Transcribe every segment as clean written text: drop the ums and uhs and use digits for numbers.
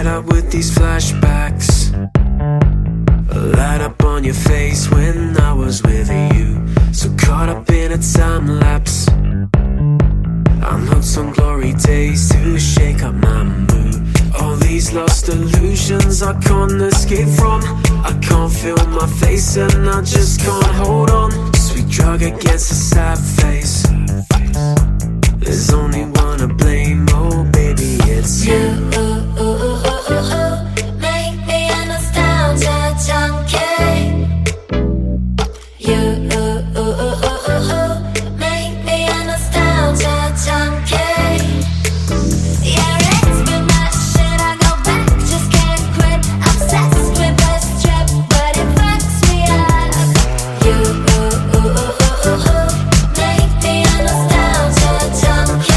fed up with these flashbacks. Light up on your face when I was with you. So caught up in a time lapse. I'm hooked on glory days to shake up my mood. All these lost illusions I can't escape from. I can't feel my face and I just can't hold on. Sweet drug against a sad face. There's only one to blame, oh baby, it's you. Make me a nostalgia junkie. You make me a nostalgia junkie. Yeah, it's been my shit, I go back, just can't quit. Obsessed with this trip, but it fucks me up. You make me a nostalgia junkie.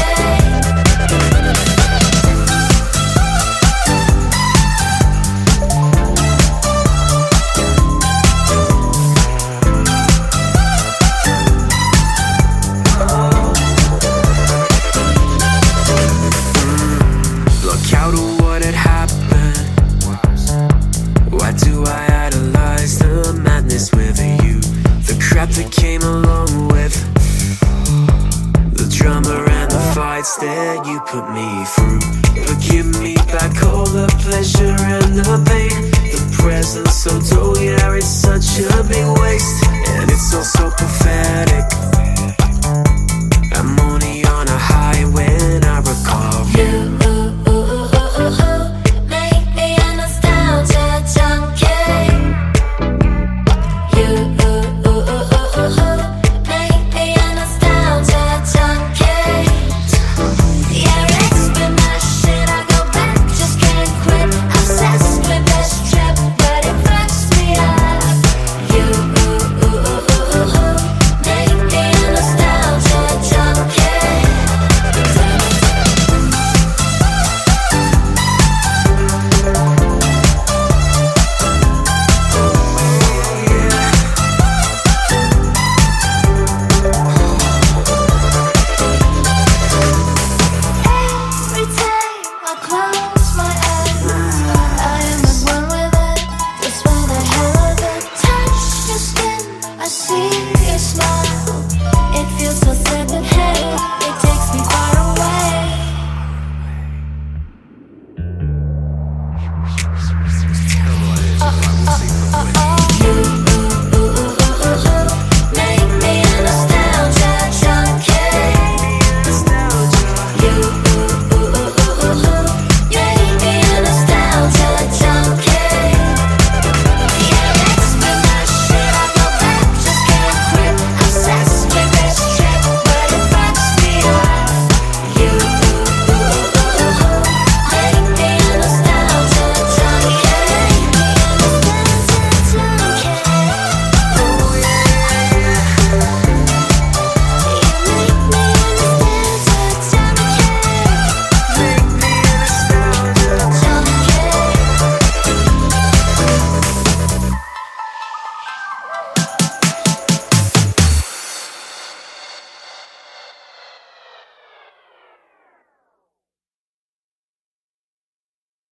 Look out at what had happened. Why do I idolize the madness with you? The crap that came along with the drama and the fights that you put me through. But give me back all the pleasure and the pain. The present so dull, yeah, it's such a big waste. And it's all so pathetic.